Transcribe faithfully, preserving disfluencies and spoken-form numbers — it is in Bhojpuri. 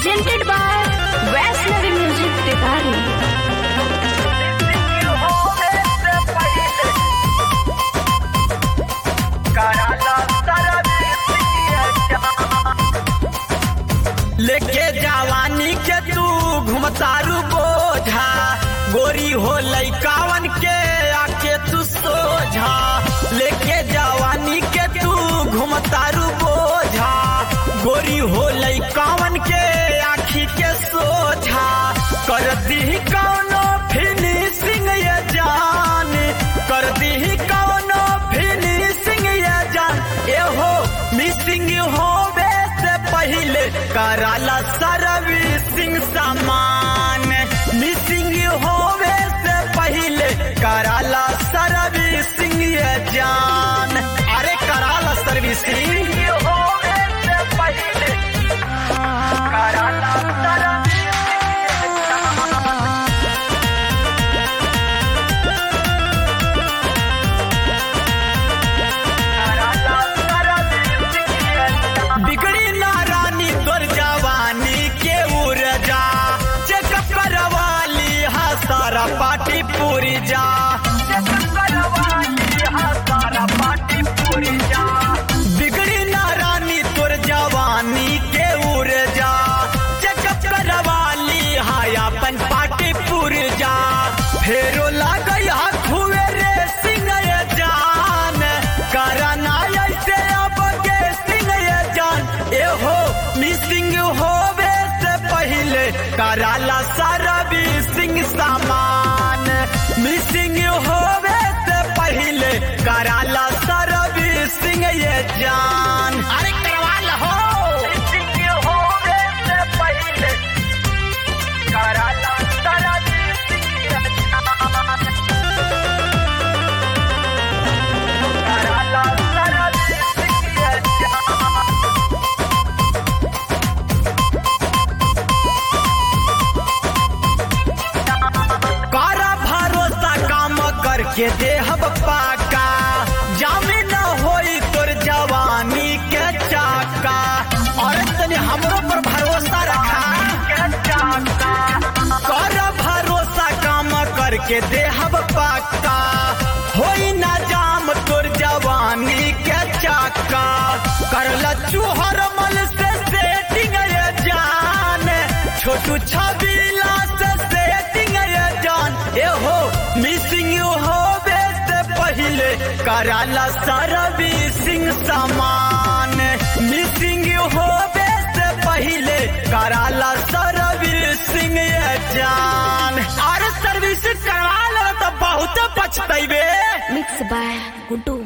presented by Vaishnavi Music Tekari. लेके जवानी के तू घुमतारू बोझा, गोरी हो लइकावन के आके तू सोझा। लेके जवानी के तू घुमतारू बोझा, गोरी हो लइकावन के आखी के सोझा। कर दी कौनो फिनिशिंग ये जान, कर दी कौनो फिनिशिंग ये जान। एहो मिसिंग होवे से पहले कराला सर्विसिंग सामान, मिसिंग होवे से पहले कराला सर्विसिंग ये जान। अरे कराला सर्विसिंग होवे से पहले कराला सर्विसिंग। बिगड़ी ना रानी तोर जवानी के उर्जा, चेकअप करवाली हा सारा पार्टी पूरी जा। बिगड़ी ना रानी तोर जवानी के उर्जा, चेकअप करवाली हा अपन पार्टी पूरी जा। फेरो लागई हा खुए रे सिंह ये जान, करना ऐसे अब के सिंह ये जान। एहो मिसिंग होवे से पहले कराला सर्विसिंग सामान, मिसिंग होवे से पहले कराला सर्विसिंग ये जान। अरे करवा लो मिसिंग होवे से पहले कराला सर्विसिंग ये जान, कराला सर्विसिंग ये जान। कारा भरोसा काम करके देहब पाका, जामिन होई तोर जवानी के चाका। और तनी हमरो पर भरोसा रखा, कर भरोसा काम करके देहब पाका। होई ना जाम तोर जवानी के चाका, कर चूहर मल से सेटिंग ये जान, छोटू छबीला से सेटिंग ये जान। एहो मिसिंग होवे से पहले कराला सर्विसिंग सामान, मिसिंग होवे से पहले कराला सर्विसिंग ये जान। अरे सर्विसिंग करवा लो तो बहुत पछतैबे। Mixed by Gudu.